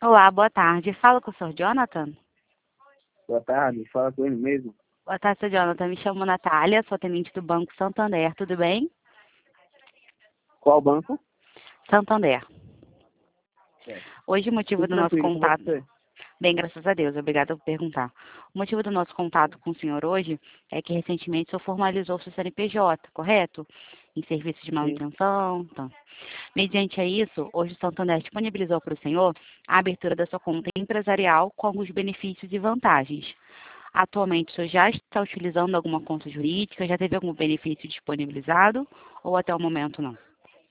Olá, boa tarde. Fala com o Sr. Jonathan? Boa tarde, fala com ele mesmo. Boa tarde, Sr. Jonathan. Me chamo Natália, sou atendente do Banco Santander. Tudo bem? Qual banco? Santander. Certo. Hoje o motivo Tudo do nosso tranquilo com contato... você? Bem, graças a Deus. Obrigada por perguntar. O motivo do nosso contato com o senhor hoje é que recentemente o senhor formalizou seu CNPJ, correto? Em serviço de Sim. manutenção. Então, mediante a isso, hoje o Santander disponibilizou para o senhor a abertura da sua conta empresarial com alguns benefícios e vantagens. Atualmente, o senhor já está utilizando alguma conta jurídica? Já teve algum benefício disponibilizado? Ou até o momento não?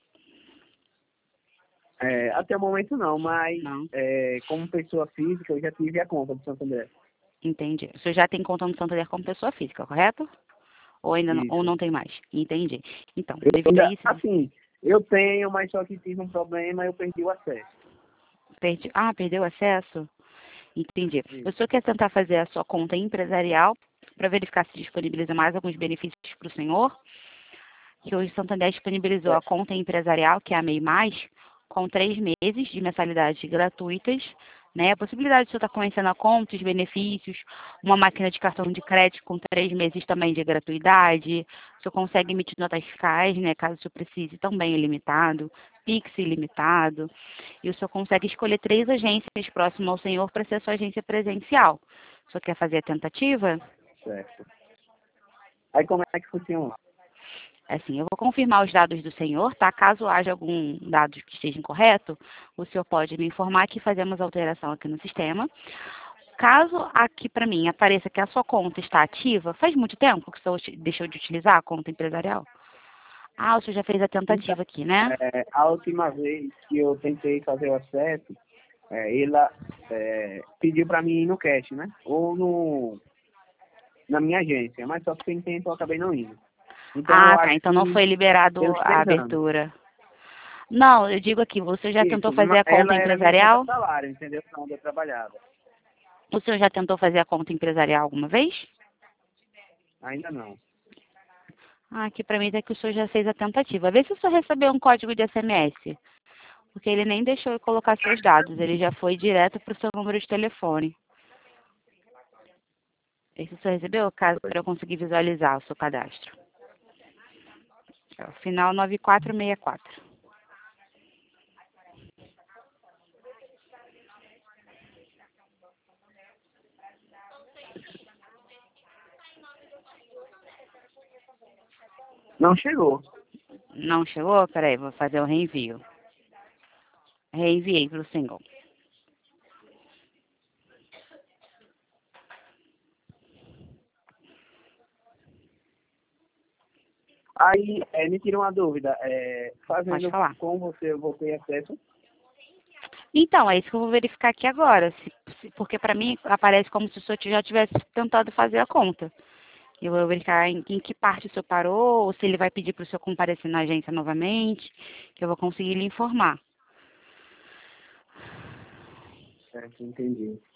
Até o momento não, mas Não? como pessoa física eu já tive a conta do Santander. Entendi. O senhor já tem conta no Santander como pessoa física, correto? Ou ainda não, ou Isso. não tem mais? Entendi. Então, Eu devido a ainda, isso, assim, eu tenho, mas só que tive um problema e eu perdi o acesso. perdeu acesso? Entendi. O Isso. senhor quer tentar fazer a sua conta empresarial para verificar se disponibiliza mais alguns benefícios para o senhor? Que hoje o Santander disponibilizou a É, conta empresarial, que é a MEI+, com 3 meses de mensalidades gratuitas, né? A possibilidade de você estar conhecendo a conta, os benefícios, uma máquina de cartão de crédito com 3 meses também de gratuidade, você consegue emitir notas fiscais, né? Caso você precise, também ilimitado, Pix ilimitado, e o senhor consegue escolher 3 agências próximas ao senhor para ser a sua agência presencial. O senhor quer fazer a tentativa? certo. Aí como é que funciona? Assim, eu vou confirmar os dados do senhor, tá? Caso haja algum dado que esteja incorreto, o senhor pode me informar que fazemos alteração aqui no sistema. Caso aqui para mim apareça que a sua conta está ativa, faz muito tempo que o senhor deixou de utilizar a conta empresarial? Ah, o senhor já fez a Então, tentativa aqui, né? a última vez que eu tentei fazer o acesso, ela pediu para mim ir no cash, né? Ou na minha agência, mas só que sem tempo eu acabei não indo. Então eu Ah, tá. acho Então não que foi liberado tem uns a 3 anos. abertura. Não, eu digo aqui, você já tentou Isso, fazer a conta ela era minha conta empresarial? salário, entendeu? Onde eu trabalhava. O senhor já tentou fazer a conta empresarial alguma vez? Ainda não. Ah, aqui para mim é que o senhor já fez a tentativa. Vê se o senhor recebeu um código de SMS. Porque ele nem deixou eu colocar seus dados, ele já foi direto para o seu número de telefone. Esse você recebeu, caso para eu conseguir visualizar o seu cadastro. É o final 9464. Não chegou. Não chegou? Peraí, vou fazer o reenvio. Reenviei para o single. Aí, me tira uma dúvida. Pode Fazendo falar. com você, eu vou ter acesso? Então, é isso que eu vou verificar aqui agora. Porque para mim aparece como se o senhor já tivesse tentado fazer a conta. Eu vou verificar em que parte o senhor parou, ou se ele vai pedir para o senhor comparecer na agência novamente, que eu vou conseguir lhe informar. Certo, entendi.